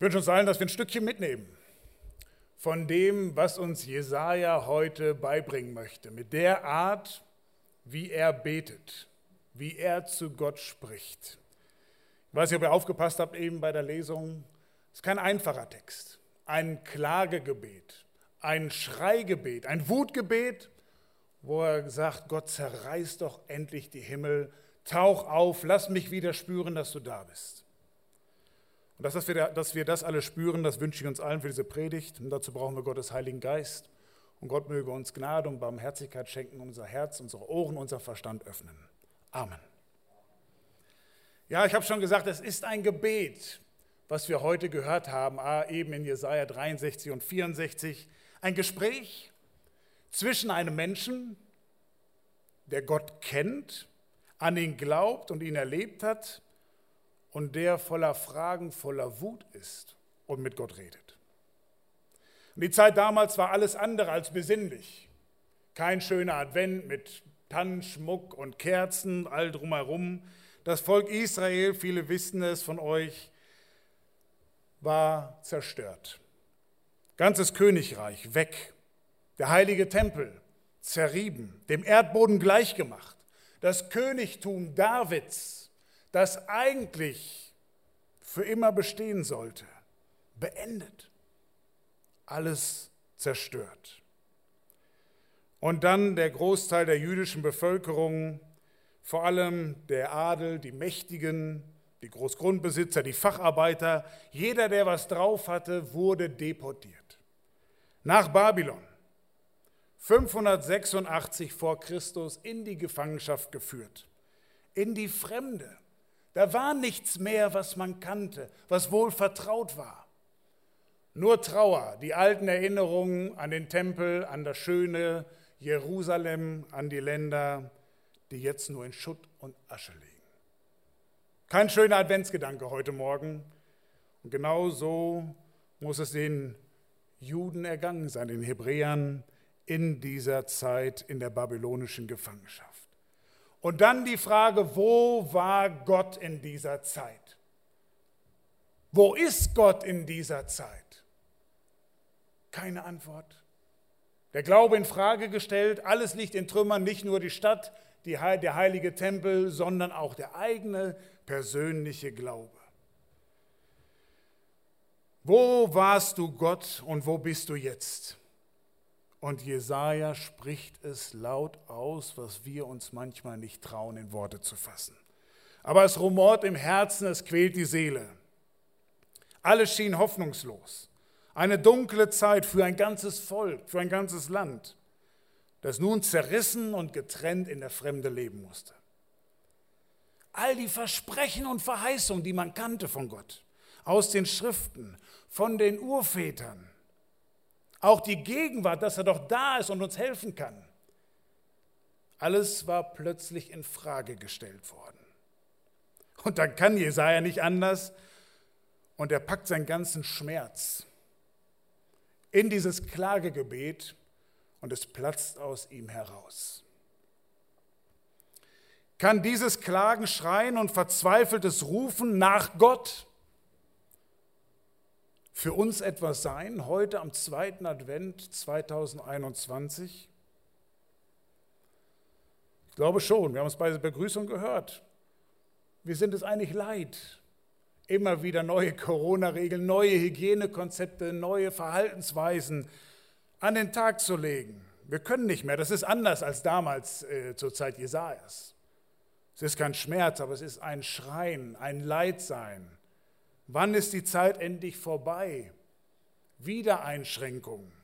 wünsche uns allen, dass wir ein Stückchen mitnehmen von dem, was uns Jesaja heute beibringen möchte, mit der Art, wie er betet, wie er zu Gott spricht. Ich weiß nicht, ob ihr aufgepasst habt eben bei der Lesung. Es ist kein einfacher Text, ein Klagegebet, ein Schreigebet, ein Wutgebet, wo er sagt, Gott, zerreiß doch endlich die Himmel, tauch auf, lass mich wieder spüren, dass du da bist. Und dass wir das alle spüren, das wünsche ich uns allen für diese Predigt. Und dazu brauchen wir Gottes Heiligen Geist. Und Gott möge uns Gnade und Barmherzigkeit schenken, unser Herz, unsere Ohren, unser Verstand öffnen. Amen. Ja, ich habe schon gesagt, es ist ein Gebet, was wir heute gehört haben, eben in Jesaja 63 und 64. Ein Gespräch zwischen einem Menschen, der Gott kennt, an ihn glaubt und ihn erlebt hat und der voller Fragen, voller Wut ist und mit Gott redet. Und die Zeit damals war alles andere als besinnlich. Kein schöner Advent mit Tannenschmuck und Kerzen, all drumherum. Das Volk Israel, viele wissen es von euch, war zerstört. Ganzes Königreich weg. Der heilige Tempel zerrieben, dem Erdboden gleichgemacht. Das Königtum Davids, das eigentlich für immer bestehen sollte, beendet. Alles zerstört. Und dann der Großteil der jüdischen Bevölkerung, vor allem der Adel, die Mächtigen, die Großgrundbesitzer, die Facharbeiter, jeder, der was drauf hatte, wurde deportiert. Nach Babylon, 586 vor Christus, in die Gefangenschaft geführt, in die Fremde. Da war nichts mehr, was man kannte, was wohl vertraut war. Nur Trauer, die alten Erinnerungen an den Tempel, an das schöne Jerusalem, an die Länder, die jetzt nur in Schutt und Asche liegen. Kein schöner Adventsgedanke heute Morgen. Und genau so muss es den Juden ergangen sein, den Hebräern in dieser Zeit in der babylonischen Gefangenschaft. Und dann die Frage, wo war Gott in dieser Zeit? Wo ist Gott in dieser Zeit? Keine Antwort. Der Glaube in Frage gestellt, alles liegt in Trümmern, nicht nur die Stadt, der heilige Tempel, sondern auch der eigene persönliche Glaube. Wo warst du, Gott, und wo bist du jetzt? Und Jesaja spricht es laut aus, was wir uns manchmal nicht trauen, in Worte zu fassen. Aber es rumort im Herzen, es quält die Seele. Alles schien hoffnungslos. Eine dunkle Zeit für ein ganzes Volk, für ein ganzes Land, das nun zerrissen und getrennt in der Fremde leben musste. All die Versprechen und Verheißungen, die man kannte von Gott, aus den Schriften, von den Urvätern, auch die Gegenwart, dass er doch da ist und uns helfen kann, alles war plötzlich in Frage gestellt worden. Und dann kann Jesaja nicht anders und er packt seinen ganzen Schmerz in dieses Klagegebet und es platzt aus ihm heraus. Kann dieses Klagen, Schreien und verzweifeltes Rufen nach Gott für uns etwas sein, heute am 2. Advent 2021? Ich glaube schon, wir haben es bei der Begrüßung gehört. Wir sind es eigentlich leid, immer wieder neue Corona-Regeln, neue Hygienekonzepte, neue Verhaltensweisen an den Tag zu legen. Wir können nicht mehr, das ist anders als damals zur Zeit Jesajas. Es ist kein Schmerz, aber es ist ein Schreien, ein Leidsein. Wann ist die Zeit endlich vorbei? Wieder Einschränkungen.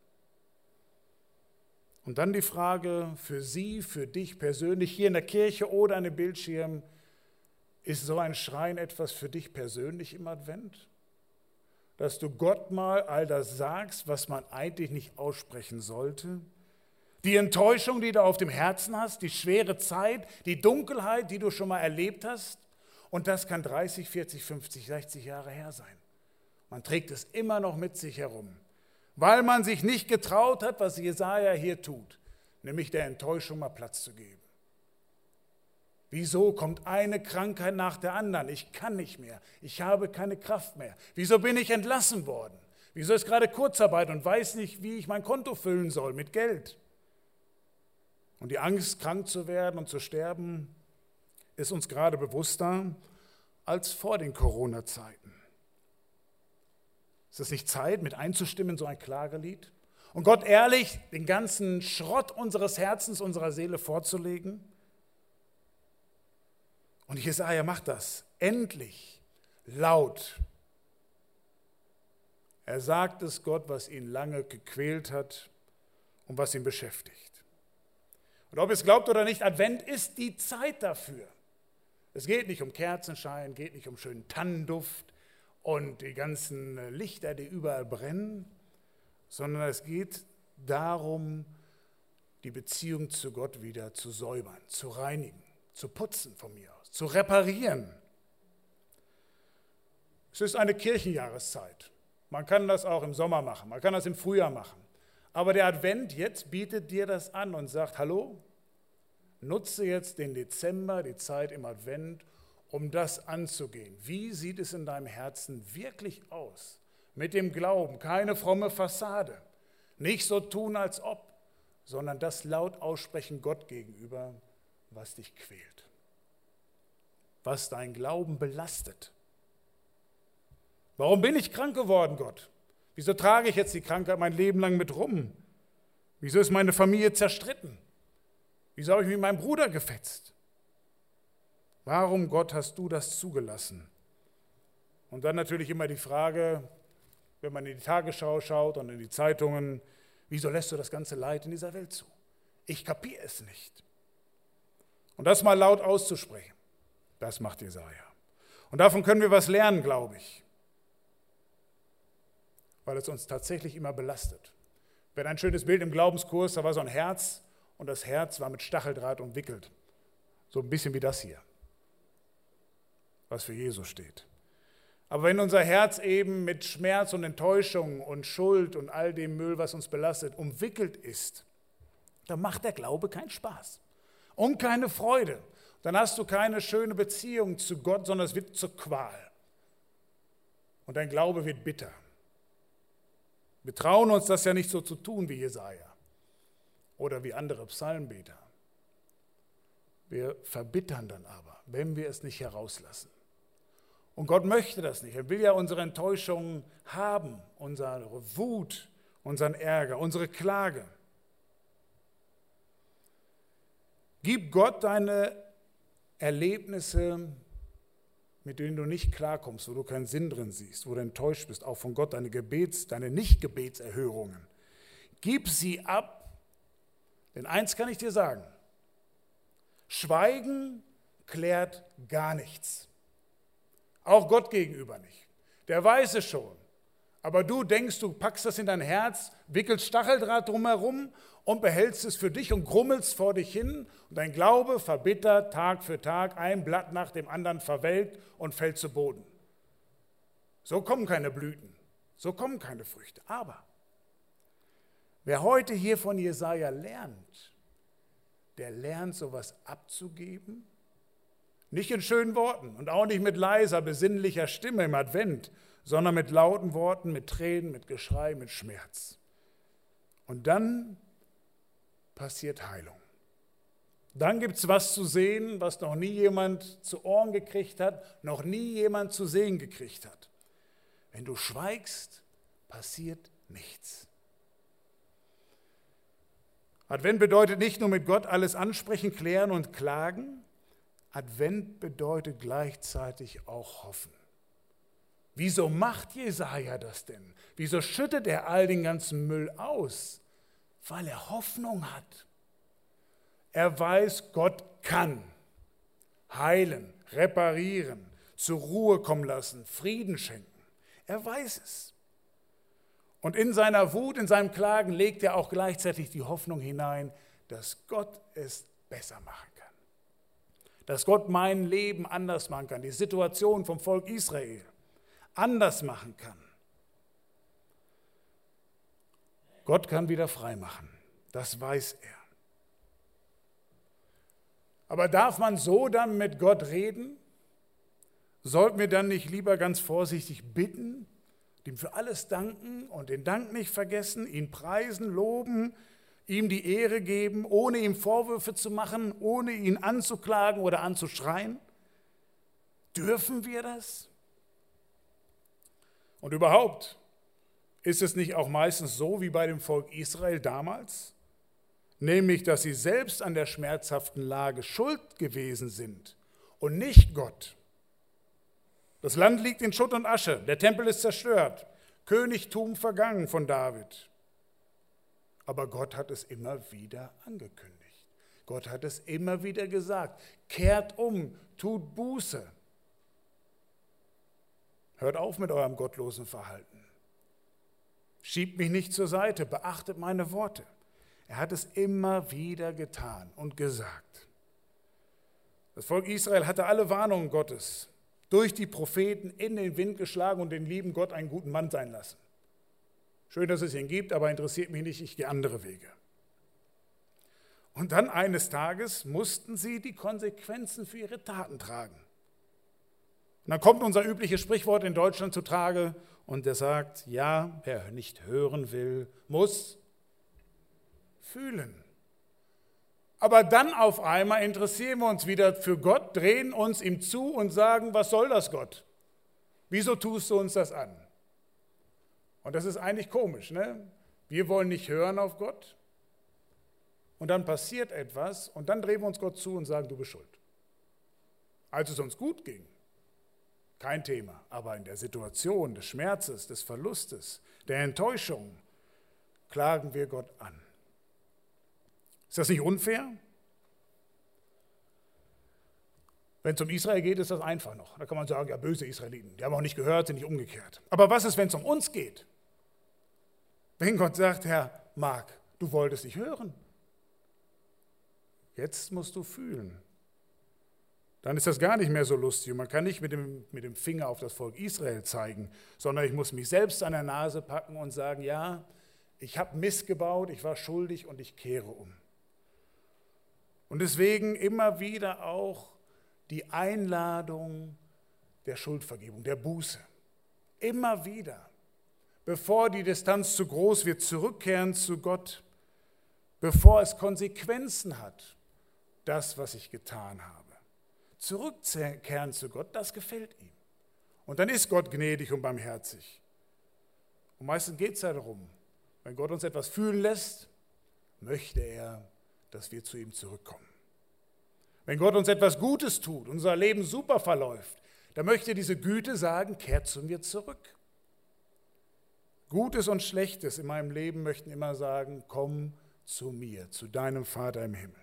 Und dann die Frage für Sie, für dich persönlich, hier in der Kirche oder an dem Bildschirm, ist so ein Schreien etwas für dich persönlich im Advent? Dass du Gott mal all das sagst, was man eigentlich nicht aussprechen sollte? Die Enttäuschung, die du auf dem Herzen hast, die schwere Zeit, die Dunkelheit, die du schon mal erlebt hast? Und das kann 30, 40, 50, 60 Jahre her sein. Man trägt es immer noch mit sich herum, weil man sich nicht getraut hat, was Jesaja hier tut, nämlich der Enttäuschung mal Platz zu geben. Wieso kommt eine Krankheit nach der anderen? Ich kann nicht mehr. Ich habe keine Kraft mehr. Wieso bin ich entlassen worden? Wieso ist gerade Kurzarbeit und weiß nicht, wie ich mein Konto füllen soll mit Geld? Und die Angst, krank zu werden und zu sterben, ist uns gerade bewusster als vor den Corona-Zeiten. Ist es nicht Zeit, mit einzustimmen in so ein Klagelied? Und Gott ehrlich den ganzen Schrott unseres Herzens, unserer Seele vorzulegen? Und Jesaja macht das endlich laut. Er sagt es Gott, was ihn lange gequält hat und was ihn beschäftigt. Und ob ihr es glaubt oder nicht, Advent ist die Zeit dafür. Es geht nicht um Kerzenschein, geht nicht um schönen Tannenduft und die ganzen Lichter, die überall brennen, sondern es geht darum, die Beziehung zu Gott wieder zu säubern, zu reinigen, zu putzen von mir aus, zu reparieren. Es ist eine Kirchenjahreszeit. Man kann das auch im Sommer machen, man kann das im Frühjahr machen. Aber der Advent jetzt bietet dir das an und sagt, hallo, nutze jetzt den Dezember, die Zeit im Advent, um das anzugehen. Wie sieht es in deinem Herzen wirklich aus? Mit dem Glauben, keine fromme Fassade. Nicht so tun, als ob, sondern das laut aussprechen Gott gegenüber, was dich quält. Was dein Glauben belastet. Warum bin ich krank geworden, Gott? Wieso trage ich jetzt die Krankheit mein Leben lang mit rum? Wieso ist meine Familie zerstritten? Wieso habe ich mit meinem Bruder gefetzt? Warum, Gott, hast du das zugelassen? Und dann natürlich immer die Frage, wenn man in die Tagesschau schaut und in die Zeitungen, wieso lässt du das ganze Leid in dieser Welt zu? Ich kapiere es nicht. Und das mal laut auszusprechen, das macht Jesaja. Und davon können wir was lernen, glaube ich, weil es uns tatsächlich immer belastet. Wir hatten ein schönes Bild im Glaubenskurs, da war so ein Herz und das Herz war mit Stacheldraht umwickelt. So ein bisschen wie das hier, was für Jesus steht. Aber wenn unser Herz eben mit Schmerz und Enttäuschung und Schuld und all dem Müll, was uns belastet, umwickelt ist, dann macht der Glaube keinen Spaß und keine Freude. Dann hast du keine schöne Beziehung zu Gott, sondern es wird zur Qual. Und dein Glaube wird bitter. Wir trauen uns das ja nicht so zu tun wie Jesaja oder wie andere Psalmbeter. Wir verbittern dann aber, wenn wir es nicht herauslassen. Und Gott möchte das nicht. Er will ja unsere Enttäuschungen haben, unsere Wut, unseren Ärger, unsere Klage. Gib Gott deine Erlebnisse, mit denen du nicht klarkommst, wo du keinen Sinn drin siehst, wo du enttäuscht bist, auch von Gott, deine Nicht-Gebetserhörungen. Gib sie ab, denn eins kann ich dir sagen, Schweigen klärt gar nichts. Auch Gott gegenüber nicht. Der weiß es schon. Aber du denkst, du packst das in dein Herz, wickelst Stacheldraht drumherum und behältst es für dich und grummelst vor dich hin. Und dein Glaube verbittert Tag für Tag, ein Blatt nach dem anderen verwelkt und fällt zu Boden. So kommen keine Blüten, so kommen keine Früchte. Aber wer heute hier von Jesaja lernt, der lernt, sowas abzugeben. Nicht in schönen Worten und auch nicht mit leiser, besinnlicher Stimme im Advent, sondern mit lauten Worten, mit Tränen, mit Geschrei, mit Schmerz. Und dann passiert Heilung. Dann gibt es was zu sehen, was noch nie jemand zu Ohren gekriegt hat, noch nie jemand zu sehen gekriegt hat. Wenn du schweigst, passiert nichts. Advent bedeutet nicht nur mit Gott alles ansprechen, klären und klagen. Advent bedeutet gleichzeitig auch hoffen. Wieso macht Jesaja das denn? Wieso schüttet er all den ganzen Müll aus? Weil er Hoffnung hat. Er weiß, Gott kann heilen, reparieren, zur Ruhe kommen lassen, Frieden schenken. Er weiß es. Und in seiner Wut, in seinem Klagen legt er auch gleichzeitig die Hoffnung hinein, dass Gott es besser machen kann. Dass Gott mein Leben anders machen kann, die Situation vom Volk Israel anders machen kann. Gott kann wieder frei machen, das weiß er. Aber darf man so dann mit Gott reden? Sollten wir dann nicht lieber ganz vorsichtig bitten, ihm für alles danken und den Dank nicht vergessen, ihn preisen, loben, ihm die Ehre geben, ohne ihm Vorwürfe zu machen, ohne ihn anzuklagen oder anzuschreien? Dürfen wir das? Und überhaupt, ist es nicht auch meistens so wie bei dem Volk Israel damals? Nämlich, dass sie selbst an der schmerzhaften Lage schuld gewesen sind und nicht Gott. Das Land liegt in Schutt und Asche, der Tempel ist zerstört, Königtum vergangen von David. Aber Gott hat es immer wieder angekündigt. Gott hat es immer wieder gesagt. Kehrt um, tut Buße. Hört auf mit eurem gottlosen Verhalten. Schiebt mich nicht zur Seite, beachtet meine Worte. Er hat es immer wieder getan und gesagt. Das Volk Israel hatte alle Warnungen Gottes durch die Propheten in den Wind geschlagen und den lieben Gott einen guten Mann sein lassen. Schön, dass es ihn gibt, aber interessiert mich nicht, ich gehe andere Wege. Und dann eines Tages mussten sie die Konsequenzen für ihre Taten tragen. Und dann kommt unser übliches Sprichwort in Deutschland zutage und der sagt, ja, wer nicht hören will, muss fühlen. Aber dann auf einmal interessieren wir uns wieder für Gott, drehen uns ihm zu und sagen, was soll das, Gott? Wieso tust du uns das an? Und das ist eigentlich komisch, ne? Wir wollen nicht hören auf Gott und dann passiert etwas und dann drehen wir uns Gott zu und sagen, du bist schuld. Als es uns gut ging, kein Thema, aber in der Situation des Schmerzes, des Verlustes, der Enttäuschung klagen wir Gott an. Ist das nicht unfair? Wenn es um Israel geht, ist das einfach noch. Da kann man sagen, ja, böse Israeliten, die haben auch nicht gehört, sind nicht umgekehrt. Aber was ist, wenn es um uns geht? Wenn Gott sagt, Herr Mark, du wolltest nicht hören. Jetzt musst du fühlen. Dann ist das gar nicht mehr so lustig. Und man kann nicht mit dem Finger auf das Volk Israel zeigen, sondern ich muss mich selbst an der Nase packen und sagen, ja, ich habe Mist gebaut, ich war schuldig und ich kehre um. Und deswegen immer wieder auch die Einladung der Schuldvergebung, der Buße. Immer wieder, bevor die Distanz zu groß wird, zurückkehren zu Gott, bevor es Konsequenzen hat, das, was ich getan habe. Zurückkehren zu Gott, das gefällt ihm. Und dann ist Gott gnädig und barmherzig. Und meistens geht es ja darum, wenn Gott uns etwas fühlen lässt, möchte er, dass wir zu ihm zurückkommen. Wenn Gott uns etwas Gutes tut, unser Leben super verläuft, dann möchte diese Güte sagen, kehrt zu mir zurück. Gutes und Schlechtes in meinem Leben möchten immer sagen, komm zu mir, zu deinem Vater im Himmel.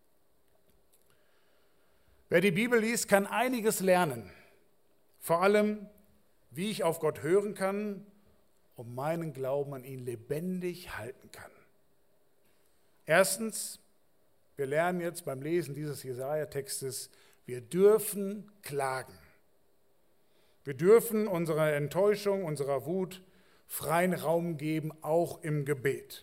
Wer die Bibel liest, kann einiges lernen. Vor allem, wie ich auf Gott hören kann und meinen Glauben an ihn lebendig halten kann. Erstens, wir lernen jetzt beim Lesen dieses Jesaja-Textes, wir dürfen klagen. Wir dürfen unserer Enttäuschung, unserer Wut freien Raum geben, auch im Gebet.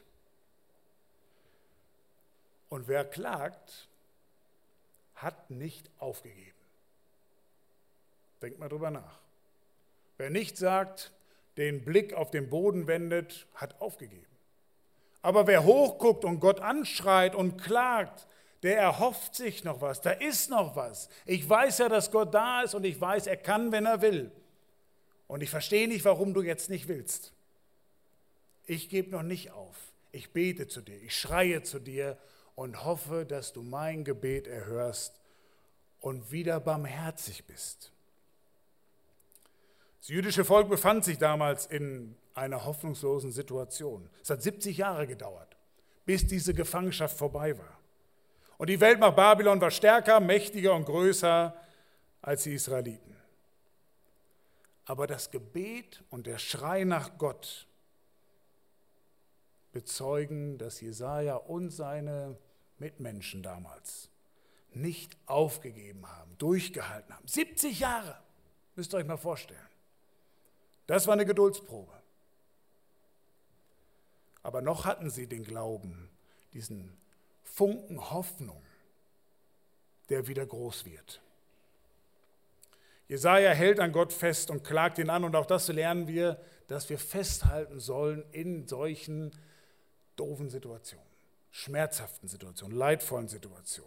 Und wer klagt, hat nicht aufgegeben. Denkt mal drüber nach. Wer nicht sagt, den Blick auf den Boden wendet, hat aufgegeben. Aber wer hochguckt und Gott anschreit und klagt, der erhofft sich noch was, da ist noch was. Ich weiß ja, dass Gott da ist und ich weiß, er kann, wenn er will. Und ich verstehe nicht, warum du jetzt nicht willst. Ich gebe noch nicht auf. Ich bete zu dir, ich schreie zu dir und hoffe, dass du mein Gebet erhörst und wieder barmherzig bist. Das jüdische Volk befand sich damals in einer hoffnungslosen Situation. Es hat 70 Jahre gedauert, bis diese Gefangenschaft vorbei war. Und die Weltmacht Babylon war stärker, mächtiger und größer als die Israeliten. Aber das Gebet und der Schrei nach Gott bezeugen, dass Jesaja und seine Mitmenschen damals nicht aufgegeben haben, durchgehalten haben. 70 Jahre, müsst ihr euch mal vorstellen. Das war eine Geduldsprobe. Aber noch hatten sie den Glauben, diesen Funken Hoffnung. der wieder groß wird. Jesaja hält an Gott fest und klagt ihn an. Und auch das lernen wir, dass wir festhalten sollen in solchen doofen Situationen, schmerzhaften Situationen, leidvollen Situationen.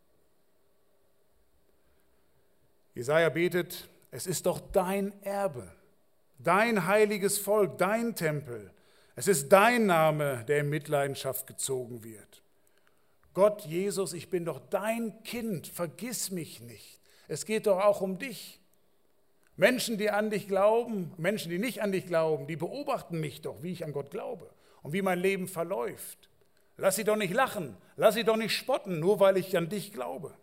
Jesaja betet, es ist doch dein Erbe, dein heiliges Volk, dein Tempel. Es ist dein Name, der in Mitleidenschaft gezogen wird. Gott, Jesus, ich bin doch dein Kind, vergiss mich nicht. Es geht doch auch um dich. Menschen, die an dich glauben, Menschen, die nicht an dich glauben, die beobachten mich doch, wie ich an Gott glaube und wie mein Leben verläuft. Lass sie doch nicht lachen, lass sie doch nicht spotten, nur weil ich an dich glaube.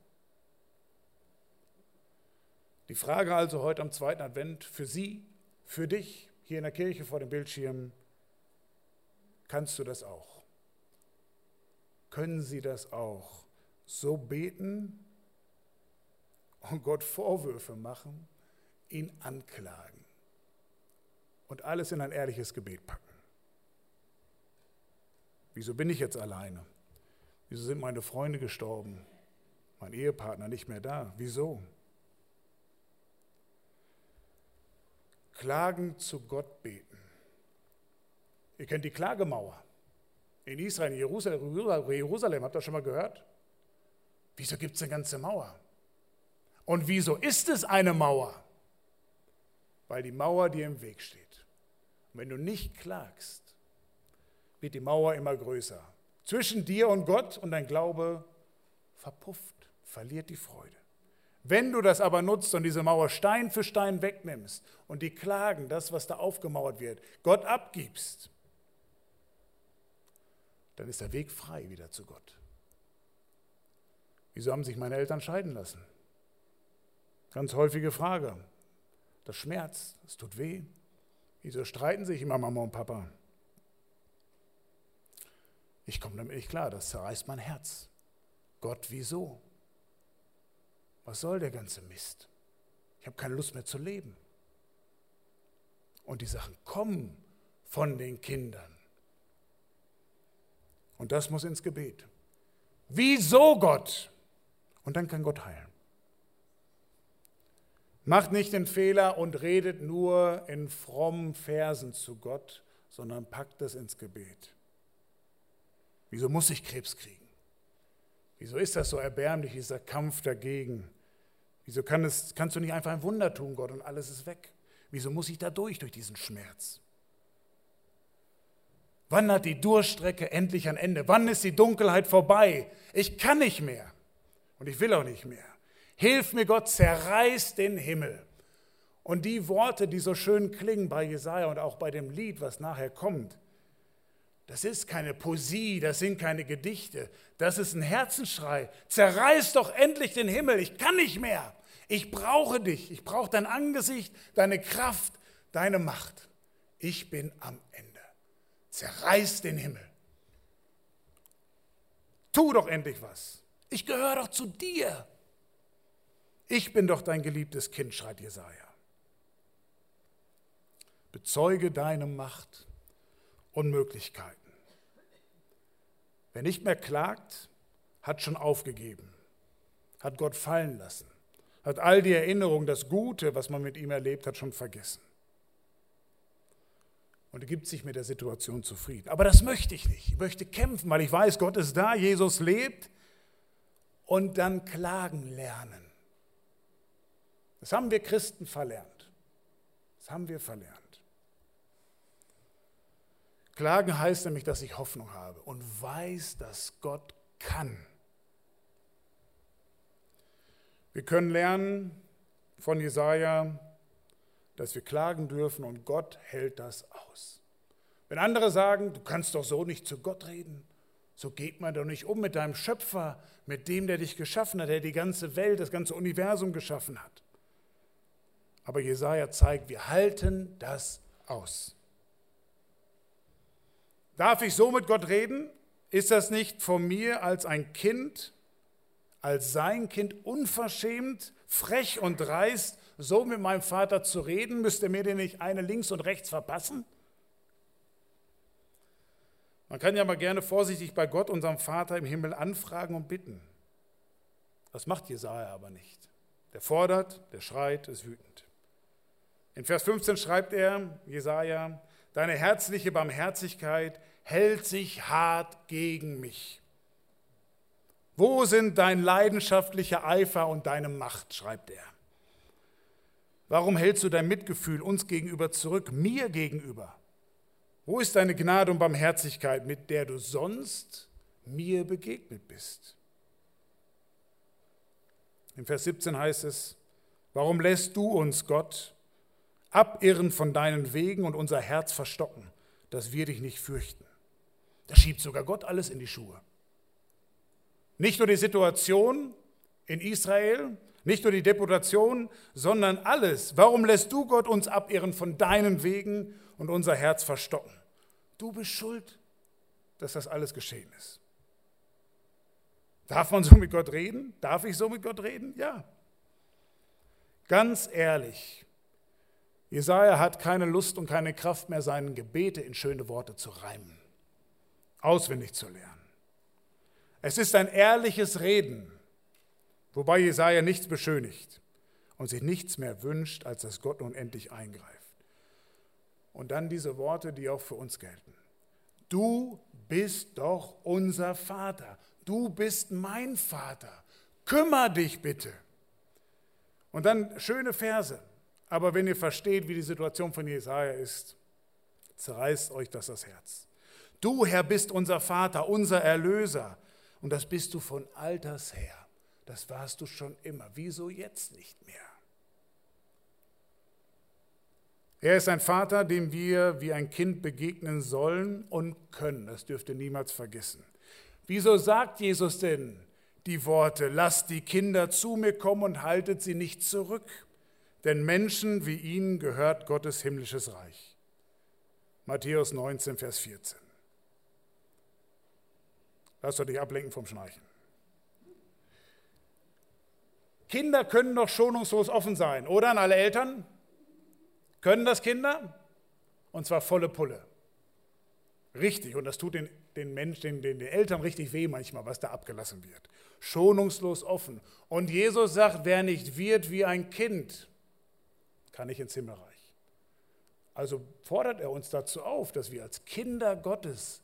Die Frage also heute am zweiten Advent für Sie, für dich, hier in der Kirche vor dem Bildschirm, kannst du das auch? Können Sie das auch so beten und Gott Vorwürfe machen, ihn anklagen und alles in ein ehrliches Gebet packen? Wieso bin ich jetzt alleine? Wieso sind meine Freunde gestorben? Mein Ehepartner nicht mehr da? Wieso? Klagen zu Gott beten. Ihr kennt die Klagemauer in Israel, in Jerusalem, habt ihr das schon mal gehört? Wieso gibt es eine ganze Mauer? Und wieso ist es eine Mauer? Weil die Mauer dir im Weg steht. Und wenn du nicht klagst, wird die Mauer immer größer. Zwischen dir und Gott, und dein Glaube verpufft, verliert die Freude. Wenn du das aber nutzt und diese Mauer Stein für Stein wegnimmst und die Klagen, das, was da aufgemauert wird, Gott abgibst, dann ist der Weg frei wieder zu Gott. Wieso haben sich meine Eltern scheiden lassen? Ganz häufige Frage. Das schmerzt, es tut weh. Wieso streiten sich immer Mama und Papa? Ich komme damit nicht klar, das zerreißt mein Herz. Gott, wieso? Was soll der ganze Mist? Ich habe keine Lust mehr zu leben. Und die Sachen kommen von den Kindern. Und das muss ins Gebet. Wieso Gott? Und dann kann Gott heilen. Macht nicht den Fehler und redet nur in frommen Versen zu Gott, sondern packt es ins Gebet. Wieso muss ich Krebs kriegen? Wieso ist das so erbärmlich, dieser Kampf dagegen? Wieso kannst du nicht einfach ein Wunder tun, Gott, und alles ist weg? Wieso muss ich da durch diesen Schmerz? Wann hat die Durststrecke endlich ein Ende? Wann ist die Dunkelheit vorbei? Ich kann nicht mehr und ich will auch nicht mehr. Hilf mir, Gott, zerreiß den Himmel. Und die Worte, die so schön klingen bei Jesaja und auch bei dem Lied, was nachher kommt, das ist keine Poesie, das sind keine Gedichte, das ist ein Herzensschrei. Zerreiß doch endlich den Himmel, ich kann nicht mehr. Ich brauche dich, ich brauche dein Angesicht, deine Kraft, deine Macht. Ich bin am Ende. Zerreiß den Himmel. Tu doch endlich was. Ich gehöre doch zu dir. Ich bin doch dein geliebtes Kind, schreit Jesaja. Bezeuge deine Macht und Möglichkeiten. Wer nicht mehr klagt, hat schon aufgegeben, hat Gott fallen lassen, hat all die Erinnerungen, das Gute, was man mit ihm erlebt hat, schon vergessen. Und er gibt sich mit der Situation zufrieden. Aber das möchte ich nicht. Ich möchte kämpfen, weil ich weiß, Gott ist da, Jesus lebt, und dann klagen lernen. Das haben wir Christen verlernt. Das haben wir verlernt. Klagen heißt nämlich, dass ich Hoffnung habe und weiß, dass Gott kann. Wir können lernen von Jesaja, dass wir klagen dürfen und Gott hält das aus. Wenn andere sagen, du kannst doch so nicht zu Gott reden, so geht man doch nicht um mit deinem Schöpfer, mit dem, der dich geschaffen hat, der die ganze Welt, das ganze Universum geschaffen hat. Aber Jesaja zeigt, wir halten das aus. Darf ich so mit Gott reden? Ist das nicht von mir als ein Kind, als sein Kind unverschämt, frech und dreist, so mit meinem Vater zu reden? Müsste mir den nicht eine links und rechts verpassen? Man kann ja mal gerne vorsichtig bei Gott, unserem Vater im Himmel, anfragen und bitten. Das macht Jesaja aber nicht. Der fordert, der schreit, ist wütend. In Vers 15 schreibt er, Jesaja, deine herzliche Barmherzigkeit hält sich hart gegen mich. Wo sind dein leidenschaftlicher Eifer und deine Macht, schreibt er. Warum hältst du dein Mitgefühl uns gegenüber zurück, mir gegenüber? Wo ist deine Gnade und Barmherzigkeit, mit der du sonst mir begegnet bist? In Vers 17 heißt es, warum lässt du uns, Gott, abirren von deinen Wegen und unser Herz verstocken, dass wir dich nicht fürchten? Da schiebt sogar Gott alles in die Schuhe. Nicht nur die Situation in Israel, nicht nur die Deportation, sondern alles. Warum lässt du, Gott, uns abirren von deinen Wegen und unser Herz verstocken? Du bist schuld, dass das alles geschehen ist. Darf man so mit Gott reden? Darf ich so mit Gott reden? Ja. Ganz ehrlich, Jesaja hat keine Lust und keine Kraft mehr, seine Gebete in schöne Worte zu reimen, auswendig zu lernen. Es ist ein ehrliches Reden, wobei Jesaja nichts beschönigt und sich nichts mehr wünscht, als dass Gott nun endlich eingreift. Und dann diese Worte, die auch für uns gelten. Du bist doch unser Vater. Du bist mein Vater. Kümmer dich bitte. Und dann schöne Verse. Aber wenn ihr versteht, wie die Situation von Jesaja ist, zerreißt euch das Herz. Du, Herr, bist unser Vater, unser Erlöser. Und das bist du von alters her. Das warst du schon immer. Wieso jetzt nicht mehr? Er ist ein Vater, dem wir wie ein Kind begegnen sollen und können. Das dürft ihr niemals vergessen. Wieso sagt Jesus denn die Worte, lasst die Kinder zu mir kommen und haltet sie nicht zurück? Denn Menschen wie ihnen gehört Gottes himmlisches Reich. Matthäus 19, Vers 14. Lasst euch nicht ablenken vom Schnarchen. Kinder können doch schonungslos offen sein, oder an alle Eltern? Können das Kinder? Und zwar volle Pulle. Richtig, und das tut den Menschen, den Eltern richtig weh manchmal, was da abgelassen wird. Schonungslos offen. Und Jesus sagt, wer nicht wird wie ein Kind, kann nicht ins Himmelreich. Also fordert er uns dazu auf, dass wir als Kinder Gottes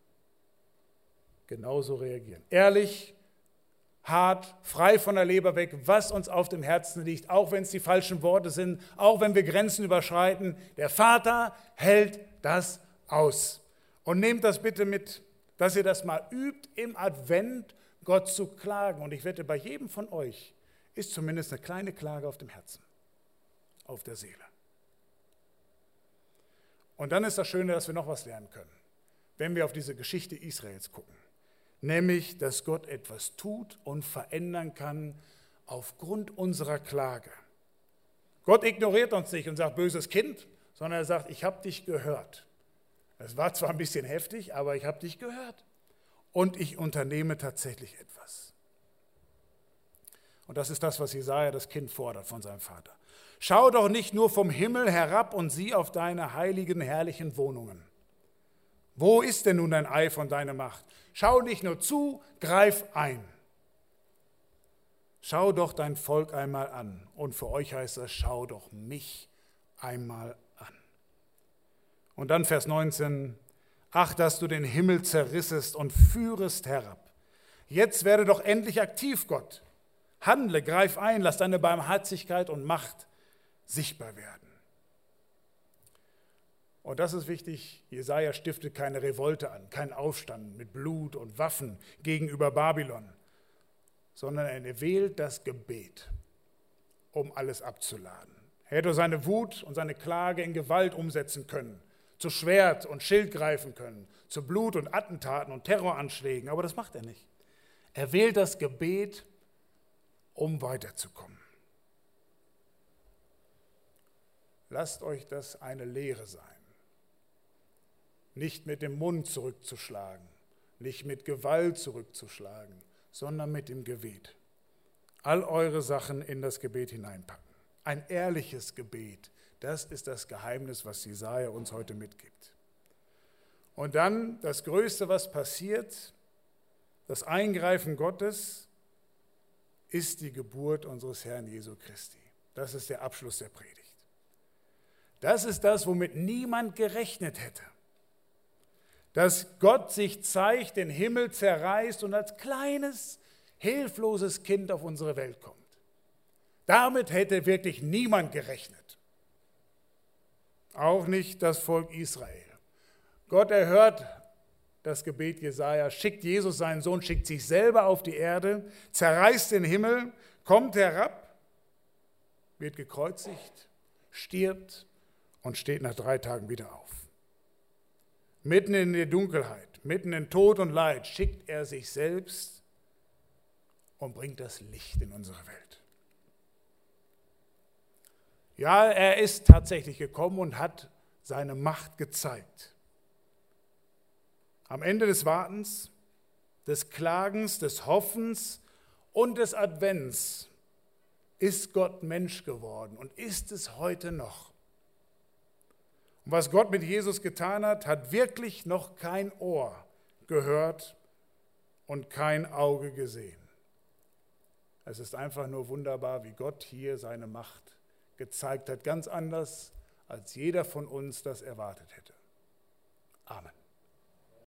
genauso reagieren. Ehrlich, hart, frei von der Leber weg, was uns auf dem Herzen liegt, auch wenn es die falschen Worte sind, auch wenn wir Grenzen überschreiten. Der Vater hält das aus. Und nehmt das bitte mit, dass ihr das mal übt, im Advent Gott zu klagen. Und ich wette, bei jedem von euch ist zumindest eine kleine Klage auf dem Herzen, auf der Seele. Und dann ist das Schöne, dass wir noch was lernen können, wenn wir auf diese Geschichte Israels gucken. Nämlich, dass Gott etwas tut und verändern kann aufgrund unserer Klage. Gott ignoriert uns nicht und sagt, böses Kind, sondern er sagt, ich habe dich gehört. Es war zwar ein bisschen heftig, aber ich habe dich gehört. Und ich unternehme tatsächlich etwas. Und das ist das, was Jesaja, das Kind, fordert von seinem Vater. Schau doch nicht nur vom Himmel herab und sieh auf deine heiligen, herrlichen Wohnungen. Wo ist denn nun dein Eifer und deine Macht? Schau nicht nur zu, greif ein. Schau doch dein Volk einmal an. Und für euch heißt das, schau doch mich einmal an. Und dann Vers 19, ach, dass du den Himmel zerrissest und führest herab. Jetzt werde doch endlich aktiv, Gott. Handle, greif ein, lass deine Barmherzigkeit und Macht sichtbar werden. Und das ist wichtig, Jesaja stiftet keine Revolte an, keinen Aufstand mit Blut und Waffen gegenüber Babylon, sondern er wählt das Gebet, um alles abzuladen. Er hätte seine Wut und seine Klage in Gewalt umsetzen können, zu Schwert und Schild greifen können, zu Blut und Attentaten und Terroranschlägen, aber das macht er nicht. Er wählt das Gebet, um weiterzukommen. Lasst euch das eine Lehre sein. Nicht mit dem Mund zurückzuschlagen, nicht mit Gewalt zurückzuschlagen, sondern mit dem Gebet. All eure Sachen in das Gebet hineinpacken. Ein ehrliches Gebet, das ist das Geheimnis, was Jesaja uns heute mitgibt. Und dann das Größte, was passiert, das Eingreifen Gottes ist die Geburt unseres Herrn Jesu Christi. Das ist der Abschluss der Predigt. Das ist das, womit niemand gerechnet hätte. Dass Gott sich zeigt, den Himmel zerreißt und als kleines, hilfloses Kind auf unsere Welt kommt. Damit hätte wirklich niemand gerechnet. Auch nicht das Volk Israel. Gott erhört das Gebet Jesaja, schickt Jesus, seinen Sohn, schickt sich selber auf die Erde, zerreißt den Himmel, kommt herab, wird gekreuzigt, stirbt und steht nach 3 Tagen wieder auf. Mitten in der Dunkelheit, mitten in Tod und Leid schickt er sich selbst und bringt das Licht in unsere Welt. Ja, er ist tatsächlich gekommen und hat seine Macht gezeigt. Am Ende des Wartens, des Klagens, des Hoffens und des Advents ist Gott Mensch geworden und ist es heute noch. Und was Gott mit Jesus getan hat, hat wirklich noch kein Ohr gehört und kein Auge gesehen. Es ist einfach nur wunderbar, wie Gott hier seine Macht gezeigt hat, ganz anders, als jeder von uns das erwartet hätte. Amen.